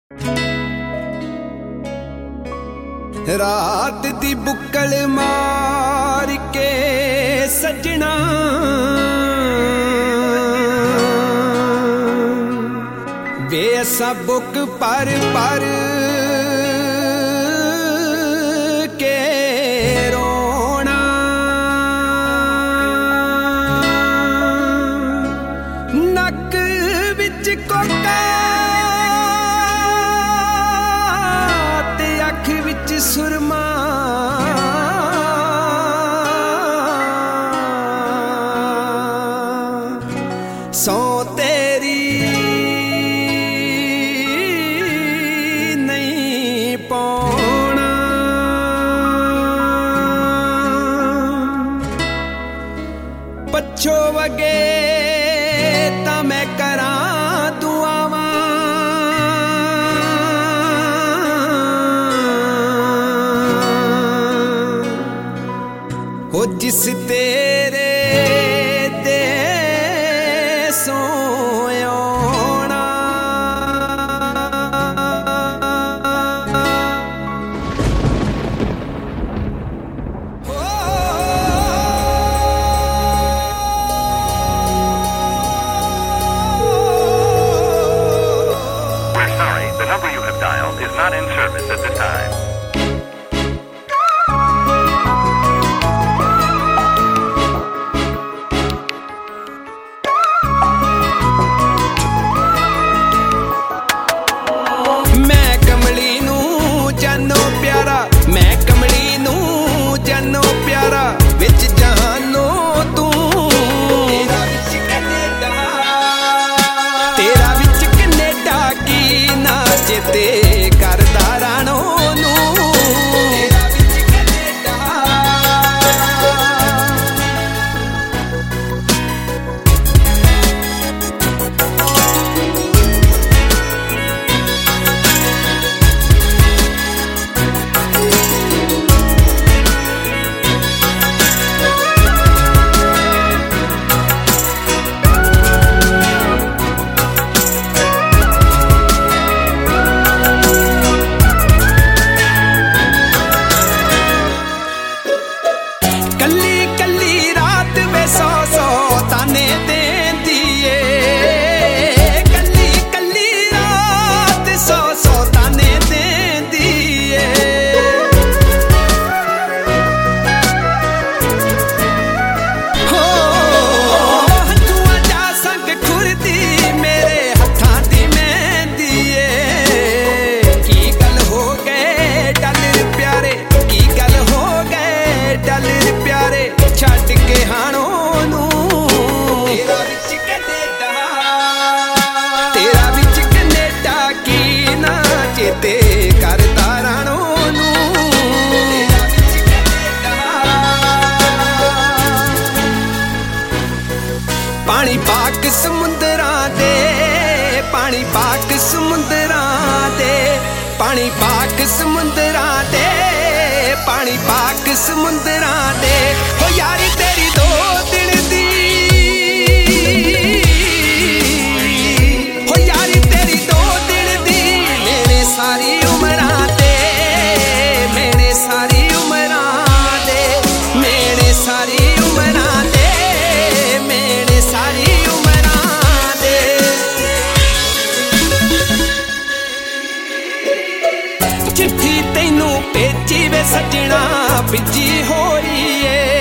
रात दी बुक्कल मार के सजना वे असा बुक पर के रोना नक विच कोका ते अख विच सुरमा सौ तेरी नहीं पौना पछो वगे ता मैं करा दुआवां हो जिस तेरे दे सोना We're sorry, the number you have dialed is not in service at this time. पानी पाक समुंदरां दे पानी पाक समुंदरां दे पानी पाक समुंदरां दे पानी पाक समुंदरां दे हो यारी तेरी दो दिन दी हो यारी तेरी दो दिन दी मैंने सारी उमरां दे मैंने सारी उमरां दे मैंने सारी उमरां दे चिट्ठी तैनू भेजी वे सजना भिजी होई